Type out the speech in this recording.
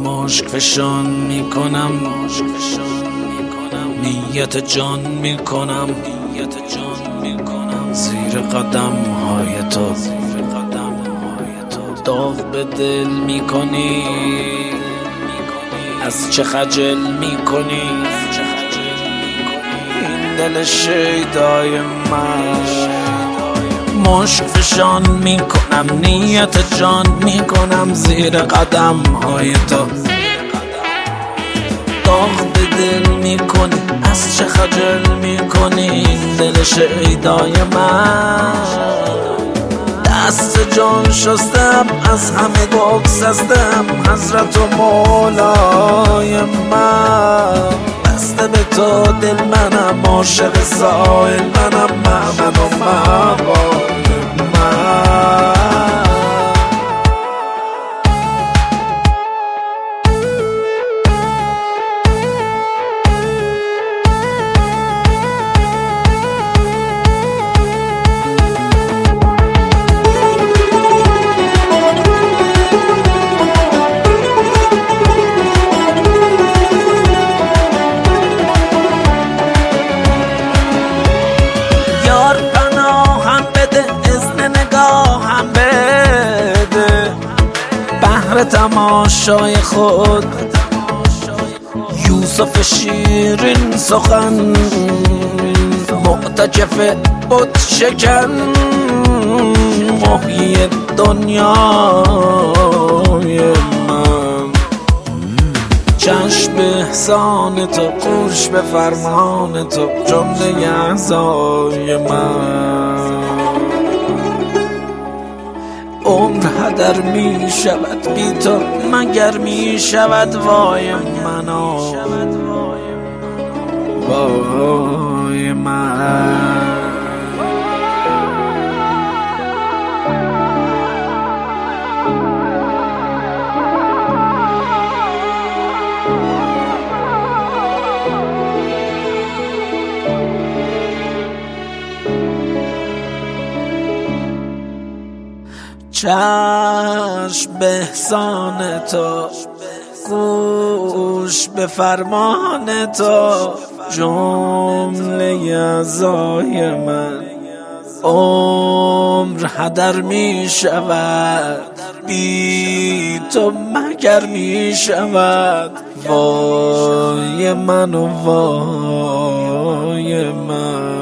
مشک فشان میکنم، نیت جان میکنم، زیر قدم های تو داغ به دل میکنی، از چه خجل میکنی این دل شیدای من. مشک فشان میکنم، نیت جان میکنم، زیر قدم های تو داغ به دل میکنی، از چه خجل میکنی این دل شیدای من. دست جان شستم، از همه بگسستم، حضرت و مولای من. بسته به تو دل منم، عاشق سائل منم، مأمن و مقال من. تماشای خود یوسف شیرین سخن، معتکف بت شکن، محیی دنیای من. چشم به احسان تو، گوش به فرمان تو، جمله اعضای من. عمر هدر می شود بی تو، مگر می شود وای منو، وای من. چشم به احسان تو، گوش به فرمان تو، جمله اعضای من. عمر هدر می شود بی تو، مگر می شود وای من و وای من.